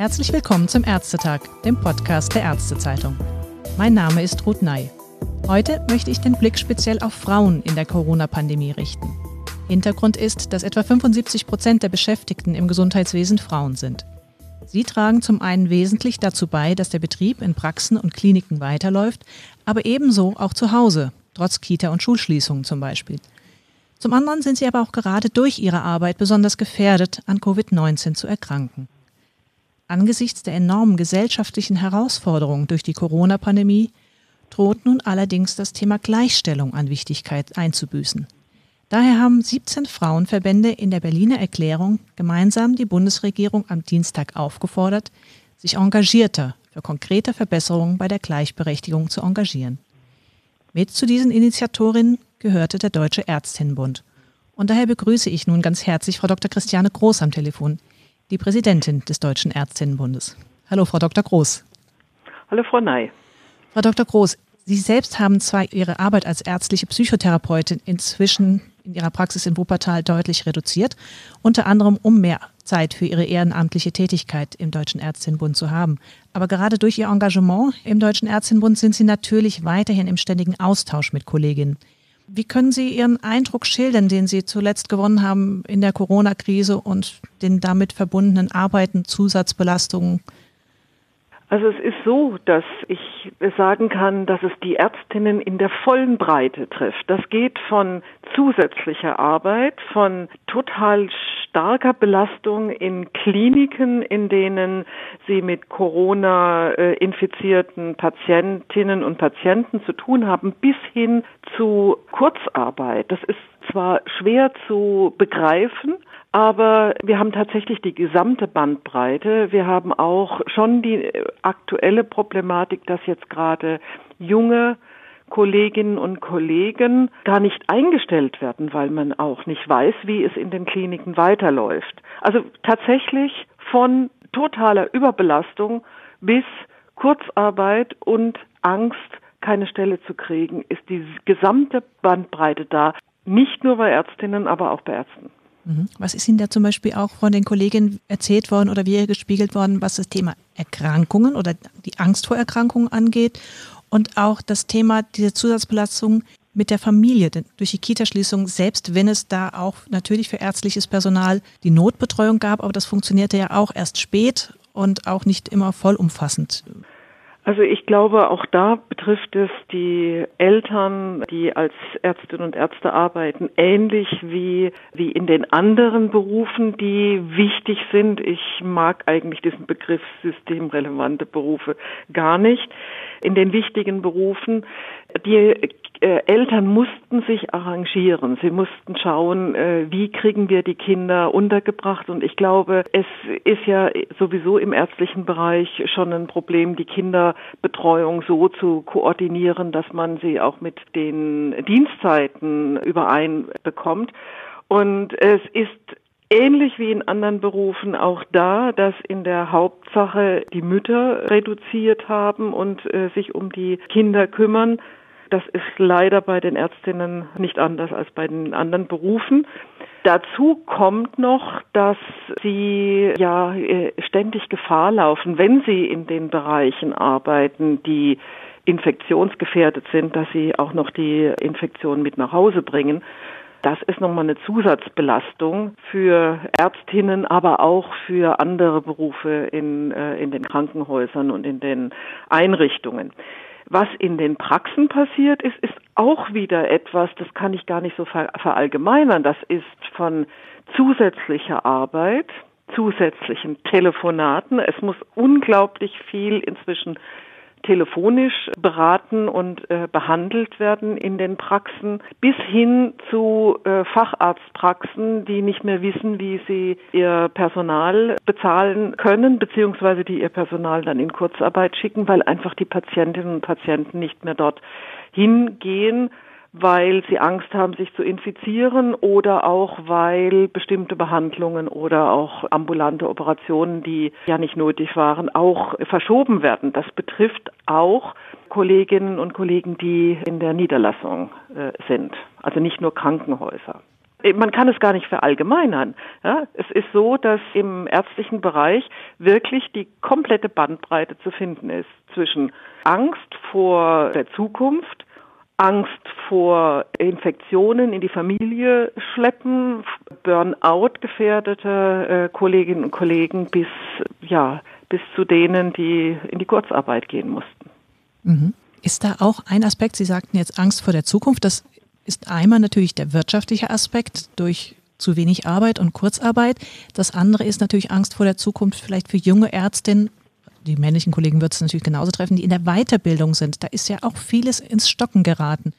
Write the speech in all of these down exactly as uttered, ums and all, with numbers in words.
Herzlich willkommen zum Ärztetag, dem Podcast der Ärztezeitung. Mein Name ist Ruth Ney. Heute möchte ich den Blick speziell auf Frauen in der Corona-Pandemie richten. Hintergrund ist, dass etwa fünfundsiebzig Prozent der Beschäftigten im Gesundheitswesen Frauen sind. Sie tragen zum einen wesentlich dazu bei, dass der Betrieb in Praxen und Kliniken weiterläuft, aber ebenso auch zu Hause, trotz Kita- und Schulschließungen zum Beispiel. Zum anderen sind sie aber auch gerade durch ihre Arbeit besonders gefährdet, an Covid neunzehn zu erkranken. Angesichts der enormen gesellschaftlichen Herausforderungen durch die Corona-Pandemie droht nun allerdings das Thema Gleichstellung an Wichtigkeit einzubüßen. Daher haben siebzehn Frauenverbände in der Berliner Erklärung gemeinsam die Bundesregierung am Dienstag aufgefordert, sich engagierter für konkrete Verbesserungen bei der Gleichberechtigung zu engagieren. Mit zu diesen Initiatorinnen gehörte der Deutsche Ärztinnenbund. Und daher begrüße ich nun ganz herzlich Frau Doktor Christiane Groß am Telefon, die Präsidentin des Deutschen Ärztinnenbundes. Hallo, Frau Doktor Groß. Hallo, Frau Ney. Frau Doktor Groß, Sie selbst haben zwar Ihre Arbeit als ärztliche Psychotherapeutin inzwischen in Ihrer Praxis in Wuppertal deutlich reduziert, unter anderem um mehr Zeit für Ihre ehrenamtliche Tätigkeit im Deutschen Ärztinnenbund zu haben. Aber gerade durch Ihr Engagement im Deutschen Ärztinnenbund sind Sie natürlich weiterhin im ständigen Austausch mit Kolleginnen. Wie können Sie Ihren Eindruck schildern, den Sie zuletzt gewonnen haben in der Corona-Krise und den damit verbundenen Arbeiten, Zusatzbelastungen? Also es ist so, dass ich sagen kann, dass es die Ärztinnen in der vollen Breite trifft. Das geht von zusätzlicher Arbeit, von total starker Belastung in Kliniken, in denen sie mit Corona infizierten Patientinnen und Patienten zu tun haben, bis hin zu Kurzarbeit. Das ist zwar schwer zu begreifen, aber wir haben tatsächlich die gesamte Bandbreite. Wir haben auch schon die aktuelle Problematik, dass jetzt gerade junge Kolleginnen und Kollegen gar nicht eingestellt werden, weil man auch nicht weiß, wie es in den Kliniken weiterläuft. Also tatsächlich von totaler Überbelastung bis Kurzarbeit und Angst, keine Stelle zu kriegen, ist die gesamte Bandbreite da. Nicht nur bei Ärztinnen, aber auch bei Ärzten. Was ist Ihnen da zum Beispiel auch von den Kolleginnen erzählt worden oder wie gespiegelt worden, was das Thema Erkrankungen oder die Angst vor Erkrankungen angeht und auch das Thema dieser Zusatzbelastung mit der Familie, denn durch die Kita-Schließung, selbst wenn es da auch natürlich für ärztliches Personal die Notbetreuung gab, aber das funktionierte ja auch erst spät und auch nicht immer vollumfassend. Also ich glaube, auch da betrifft es die Eltern, die als Ärztinnen und Ärzte arbeiten, ähnlich wie, wie in den anderen Berufen, die wichtig sind. Ich mag eigentlich diesen Begriff systemrelevante Berufe gar nicht. In den wichtigen Berufen, die äh, Eltern mussten sich arrangieren. Sie mussten schauen, äh, wie kriegen wir die Kinder untergebracht. Und ich glaube, es ist ja sowieso im ärztlichen Bereich schon ein Problem, die Kinderbetreuung so zu koordinieren, dass man sie auch mit den Dienstzeiten übereinbekommt. Und es ist ähnlich wie in anderen Berufen auch da, dass in der Hauptsache die Mütter reduziert haben und äh, sich um die Kinder kümmern. Das ist leider bei den Ärztinnen nicht anders als bei den anderen Berufen. Dazu kommt noch, dass sie ja ständig Gefahr laufen, wenn sie in den Bereichen arbeiten, die infektionsgefährdet sind, dass sie auch noch die Infektion mit nach Hause bringen. Das ist nochmal eine Zusatzbelastung für Ärztinnen, aber auch für andere Berufe in, in den Krankenhäusern und in den Einrichtungen. Was in den Praxen passiert ist, ist auch wieder etwas, das kann ich gar nicht so verallgemeinern. Das ist von zusätzlicher Arbeit, zusätzlichen Telefonaten. Es muss unglaublich viel inzwischen telefonisch beraten und äh, behandelt werden in den Praxen, bis hin zu äh, Facharztpraxen, die nicht mehr wissen, wie sie ihr Personal bezahlen können, beziehungsweise die ihr Personal dann in Kurzarbeit schicken, weil einfach die Patientinnen und Patienten nicht mehr dort hingehen, weil sie Angst haben, sich zu infizieren oder auch, weil bestimmte Behandlungen oder auch ambulante Operationen, die ja nicht nötig waren, auch verschoben werden. Das betrifft auch Kolleginnen und Kollegen, die in der Niederlassung äh, sind, also nicht nur Krankenhäuser. man kann es gar nicht verallgemeinern. Ja, es ist so, dass im ärztlichen Bereich wirklich die komplette Bandbreite zu finden ist zwischen Angst vor der Zukunft, Angst vor Infektionen in die Familie schleppen, Burnout-gefährdete äh, Kolleginnen und Kollegen bis, ja, bis zu denen, die in die Kurzarbeit gehen mussten. Mhm. Ist da auch ein Aspekt, Sie sagten jetzt Angst vor der Zukunft, das ist einmal natürlich der wirtschaftliche Aspekt durch zu wenig Arbeit und Kurzarbeit. Das andere ist natürlich Angst vor der Zukunft vielleicht für junge Ärztinnen. Die männlichen Kollegen wird es natürlich genauso treffen, die in der Weiterbildung sind. Da ist ja auch vieles ins Stocken geraten.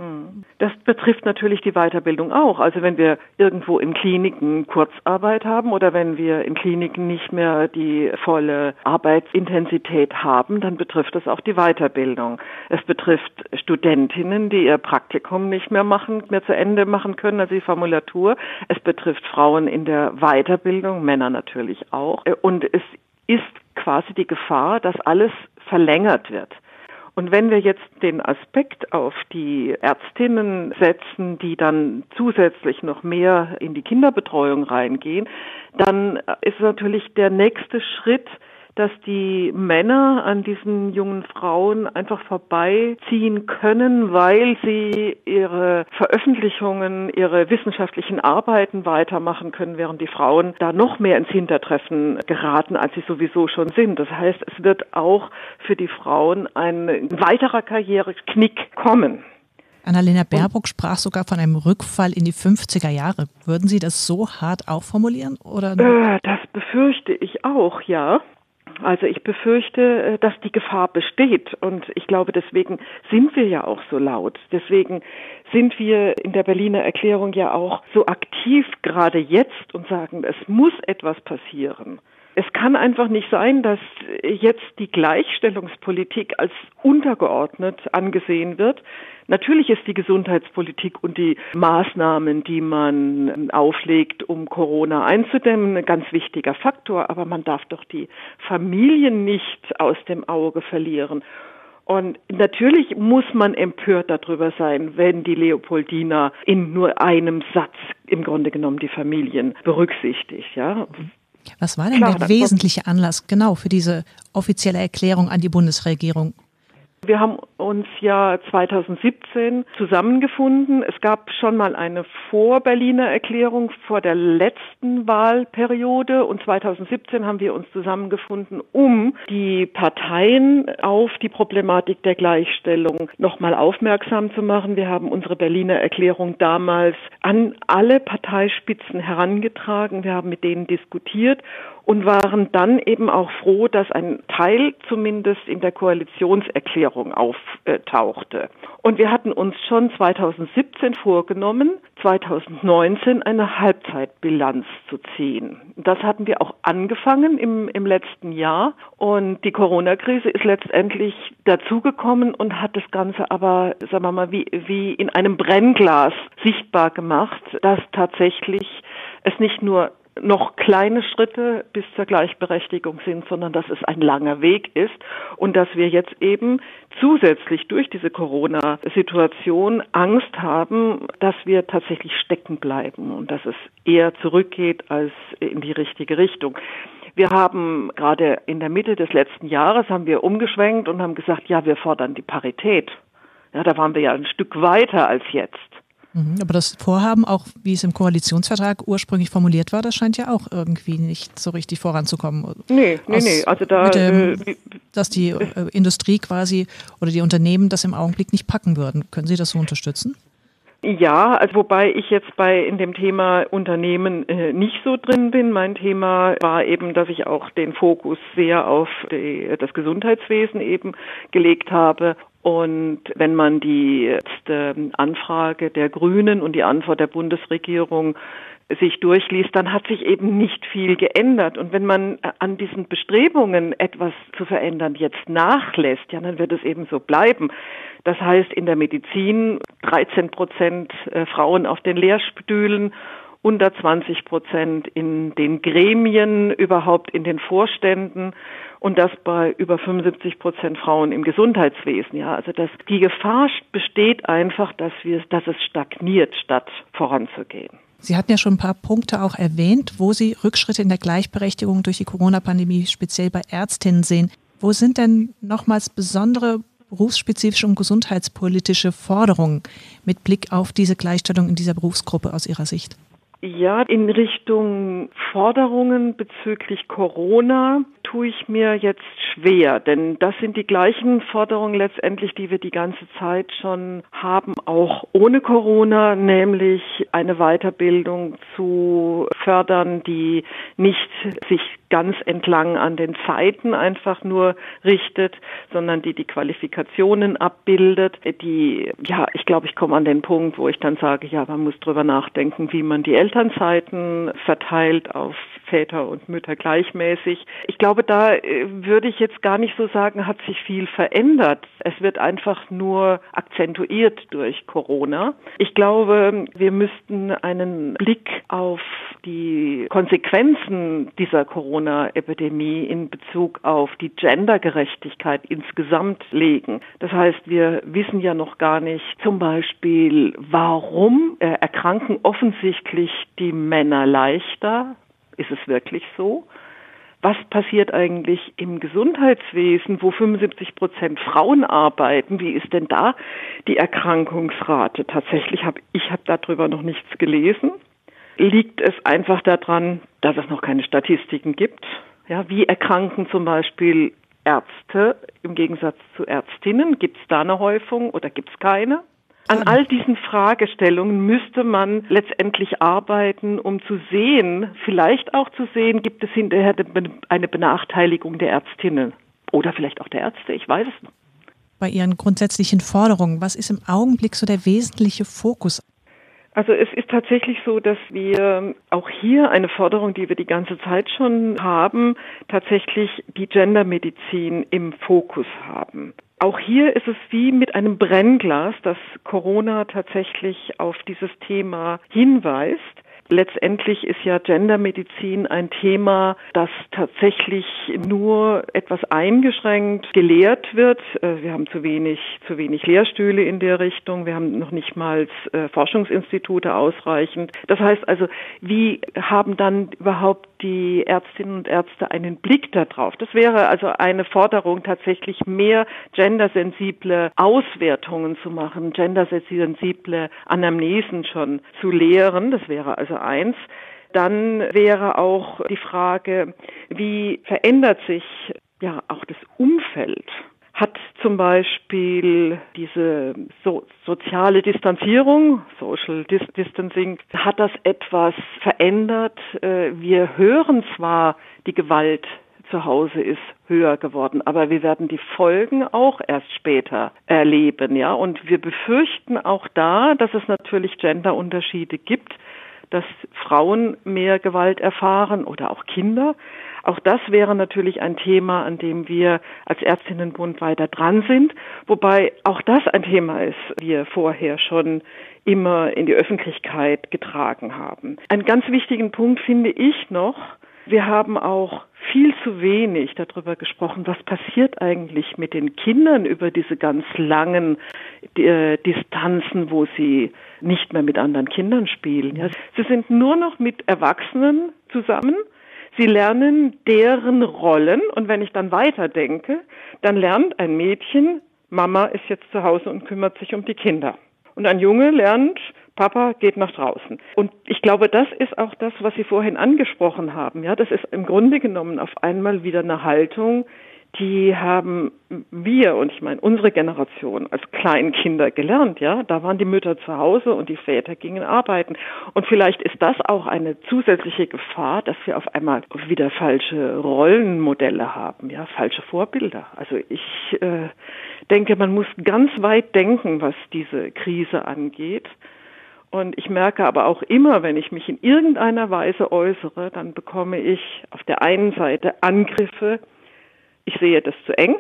Das betrifft natürlich die Weiterbildung auch. Also wenn wir irgendwo in Kliniken Kurzarbeit haben oder wenn wir in Kliniken nicht mehr die volle Arbeitsintensität haben, dann betrifft das auch die Weiterbildung. Es betrifft Studentinnen, die ihr Praktikum nicht mehr machen, mehr zu Ende machen können, also die Formulatur. Es betrifft Frauen in der Weiterbildung, Männer natürlich auch. Und es ist quasi die Gefahr, dass alles verlängert wird. Und wenn wir jetzt den Aspekt auf die Ärztinnen setzen, die dann zusätzlich noch mehr in die Kinderbetreuung reingehen, dann ist natürlich der nächste Schritt, dass die Männer an diesen jungen Frauen einfach vorbeiziehen können, weil sie ihre Veröffentlichungen, ihre wissenschaftlichen Arbeiten weitermachen können, während die Frauen da noch mehr ins Hintertreffen geraten, als sie sowieso schon sind. Das heißt, es wird auch für die Frauen ein weiterer Karriereknick kommen. Annalena Baerbock sprach sogar von einem Rückfall in die fünfziger Jahre. Würden Sie das so hart auch formulieren? Oder? Äh, das befürchte ich auch, ja. Also ich befürchte, dass die Gefahr besteht und ich glaube, deswegen sind wir ja auch so laut. Deswegen sind wir in der Berliner Erklärung ja auch so aktiv gerade jetzt und sagen, es muss etwas passieren. Es kann einfach nicht sein, dass jetzt die Gleichstellungspolitik als untergeordnet angesehen wird. Natürlich ist die Gesundheitspolitik und die Maßnahmen, die man auflegt, um Corona einzudämmen, ein ganz wichtiger Faktor. Aber man darf doch die Familien nicht aus dem Auge verlieren. Und natürlich muss man empört darüber sein, wenn die Leopoldina in nur einem Satz im Grunde genommen die Familien berücksichtigt, ja. Was war denn Klar, der wesentliche Anlass genau für diese offizielle Erklärung an die Bundesregierung? Wir haben uns ja zweitausendsiebzehn zusammengefunden. Es gab schon mal eine Vor-Berliner Erklärung vor der letzten Wahlperiode und zweitausendsiebzehn haben wir uns zusammengefunden, um die Parteien auf die Problematik der Gleichstellung nochmal aufmerksam zu machen. Wir haben unsere Berliner Erklärung damals an alle Parteispitzen herangetragen. Wir haben mit denen diskutiert und waren dann eben auch froh, dass ein Teil zumindest in der Koalitionserklärung auftauchte. Und wir hatten uns schon zweitausendsiebzehn vorgenommen, zweitausendneunzehn eine Halbzeitbilanz zu ziehen. Das hatten wir auch angefangen im, im letzten Jahr und die Corona-Krise ist letztendlich dazugekommen und hat das Ganze aber, sagen wir mal, wie, wie in einem Brennglas sichtbar gemacht, dass tatsächlich es nicht nur noch kleine Schritte bis zur Gleichberechtigung sind, sondern dass es ein langer Weg ist und dass wir jetzt eben zusätzlich durch diese Corona-Situation Angst haben, dass wir tatsächlich stecken bleiben und dass es eher zurückgeht als in die richtige Richtung. Wir haben gerade in der Mitte des letzten Jahres haben wir umgeschwenkt und haben gesagt, ja, wir fordern die Parität. Ja, da waren wir ja ein Stück weiter als jetzt. Aber das Vorhaben, auch wie es im Koalitionsvertrag ursprünglich formuliert war, das scheint ja auch irgendwie nicht so richtig voranzukommen. Nee, nee, Aus, nee. Also da, dem, äh, dass die äh, Industrie quasi oder die Unternehmen das im Augenblick nicht packen würden. Können Sie das so unterstützen? Ja, also wobei ich jetzt bei in dem Thema Unternehmen äh, nicht so drin bin. Mein Thema war eben, dass ich auch den Fokus sehr auf die, das Gesundheitswesen eben gelegt habe. Und wenn man die äh, Anfrage der Grünen und die Antwort der Bundesregierung sich durchliest, dann hat sich eben nicht viel geändert. Und wenn man an diesen Bestrebungen, etwas zu verändern, jetzt nachlässt, ja, dann wird es eben so bleiben. Das heißt, in der Medizin dreizehn Prozent Frauen auf den Lehrstühlen, unter zwanzig Prozent in den Gremien, überhaupt in den Vorständen und das bei über fünfundsiebzig Prozent Frauen im Gesundheitswesen. Ja, also das, die Gefahr besteht einfach, dass wir, dass es stagniert, statt voranzugehen. Sie hatten ja schon ein paar Punkte auch erwähnt, wo Sie Rückschritte in der Gleichberechtigung durch die Corona-Pandemie speziell bei Ärztinnen sehen. Wo sind denn nochmals besondere berufsspezifische und gesundheitspolitische Forderungen mit Blick auf diese Gleichstellung in dieser Berufsgruppe aus Ihrer Sicht? Ja, in Richtung Forderungen bezüglich Corona tue ich mir jetzt schwer, denn das sind die gleichen Forderungen letztendlich, die wir die ganze Zeit schon haben, auch ohne Corona, nämlich eine Weiterbildung zu fördern, die nicht sich ganz entlang an den Zeiten einfach nur richtet, sondern die die Qualifikationen abbildet, die, ja, ich glaube, ich komme an den Punkt, wo ich dann sage, ja, man muss drüber nachdenken, wie man die Elternzeiten verteilt auf Väter und Mütter gleichmäßig. Ich glaube, da äh, würde ich jetzt gar nicht so sagen, hat sich viel verändert. Es wird einfach nur akzentuiert durch Corona. Ich glaube, wir müssten einen Blick auf die Konsequenzen dieser Corona-Epidemie in Bezug auf die Gendergerechtigkeit insgesamt legen. Das heißt, wir wissen ja noch gar nicht zum Beispiel, warum äh, erkranken offensichtlich die Männer leichter. Ist es wirklich so? Was passiert eigentlich im Gesundheitswesen, wo fünfundsiebzig Prozent Frauen arbeiten? Wie ist denn da die Erkrankungsrate? Tatsächlich habe ich habe darüber noch nichts gelesen. Liegt es einfach daran, dass es noch keine Statistiken gibt? Ja, wie erkranken zum Beispiel Ärzte im Gegensatz zu Ärztinnen? Gibt es da eine Häufung oder gibt es keine? An all diesen Fragestellungen müsste man letztendlich arbeiten, um zu sehen, vielleicht auch zu sehen, gibt es hinterher eine Benachteiligung der Ärztinnen oder vielleicht auch der Ärzte, ich weiß es nicht. Bei Ihren grundsätzlichen Forderungen, was ist im Augenblick so der wesentliche Fokus? Also es ist tatsächlich so, dass wir auch hier eine Forderung, die wir die ganze Zeit schon haben, tatsächlich die Gendermedizin im Fokus haben. Auch hier ist es wie mit einem Brennglas, dass Corona tatsächlich auf dieses Thema hinweist. Letztendlich ist ja Gendermedizin ein Thema, das tatsächlich nur etwas eingeschränkt gelehrt wird. Wir haben zu wenig, zu wenig Lehrstühle in der Richtung. Wir haben noch nicht mal Forschungsinstitute ausreichend. Das heißt also, wie haben dann überhaupt die Ärztinnen und Ärzte einen Blick darauf? Das wäre also eine Forderung, tatsächlich mehr gendersensible Auswertungen zu machen, gendersensible Anamnesen schon zu lehren. Das wäre also eins. Dann wäre auch die Frage, wie verändert sich ja auch das Umfeld? Hat zum Beispiel diese so, soziale Distanzierung, Social Dis- Distancing, hat das etwas verändert? Wir hören zwar, die Gewalt zu Hause ist höher geworden, aber wir werden die Folgen auch erst später erleben, ja. Und wir befürchten auch da, dass es natürlich Genderunterschiede gibt, dass Frauen mehr Gewalt erfahren oder auch Kinder. Auch das wäre natürlich ein Thema, an dem wir als Ärztinnenbund weiter dran sind, wobei auch das ein Thema ist, wir vorher schon immer in die Öffentlichkeit getragen haben. Einen ganz wichtigen Punkt finde ich noch, wir haben auch viel zu wenig darüber gesprochen, was passiert eigentlich mit den Kindern über diese ganz langen äh, Distanzen, wo sie nicht mehr mit anderen Kindern spielen. Ja. Sie sind nur noch mit Erwachsenen zusammen. Sie lernen deren Rollen und wenn ich dann weiterdenke, dann lernt ein Mädchen, Mama ist jetzt zu Hause und kümmert sich um die Kinder. Und ein Junge lernt, Papa geht nach draußen. Und ich glaube, das ist auch das, was Sie vorhin angesprochen haben. Ja, das ist im Grunde genommen auf einmal wieder eine Haltung, die haben wir, und ich meine unsere Generation als Kleinkinder gelernt, ja. Da waren die Mütter zu Hause und die Väter gingen arbeiten. Und vielleicht ist das auch eine zusätzliche Gefahr, dass wir auf einmal wieder falsche Rollenmodelle haben, ja, falsche Vorbilder. Also ich äh, denke, man muss ganz weit denken, was diese Krise angeht. Und ich merke aber auch immer, wenn ich mich in irgendeiner Weise äußere, dann bekomme ich auf der einen Seite Angriffe, ich sehe das zu eng.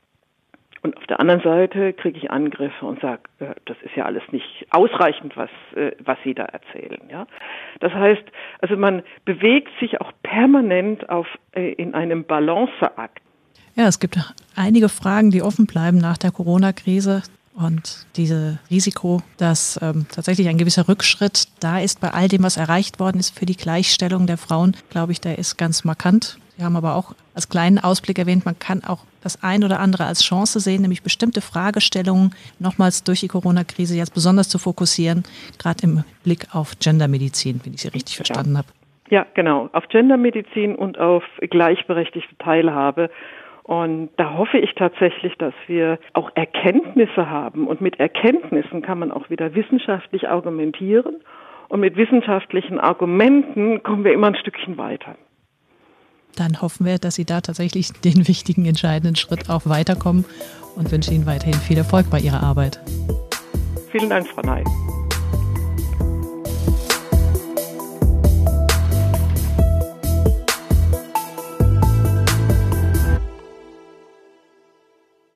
Und auf der anderen Seite kriege ich Angriffe und sage, äh, das ist ja alles nicht ausreichend, was äh, was Sie da erzählen. Ja, das heißt, also man bewegt sich auch permanent auf äh, in einem Balanceakt. Ja, es gibt einige Fragen, die offen bleiben nach der Corona-Krise. Und dieses Risiko, dass ähm, tatsächlich ein gewisser Rückschritt da ist bei all dem, was erreicht worden ist für die Gleichstellung der Frauen, glaube ich, der ist ganz markant. Sie haben aber auch als kleinen Ausblick erwähnt, man kann auch das ein oder andere als Chance sehen, nämlich bestimmte Fragestellungen nochmals durch die Corona-Krise jetzt besonders zu fokussieren, gerade im Blick auf Gendermedizin, wenn ich Sie richtig verstanden ja. habe. Ja, genau, auf Gendermedizin und auf gleichberechtigte Teilhabe. Und da hoffe ich tatsächlich, dass wir auch Erkenntnisse haben. Und mit Erkenntnissen kann man auch wieder wissenschaftlich argumentieren. Und mit wissenschaftlichen Argumenten kommen wir immer ein Stückchen weiter. Dann hoffen wir, dass Sie da tatsächlich den wichtigen, entscheidenden Schritt auch weiterkommen und wünsche Ihnen weiterhin viel Erfolg bei Ihrer Arbeit. Vielen Dank, Frau Ney.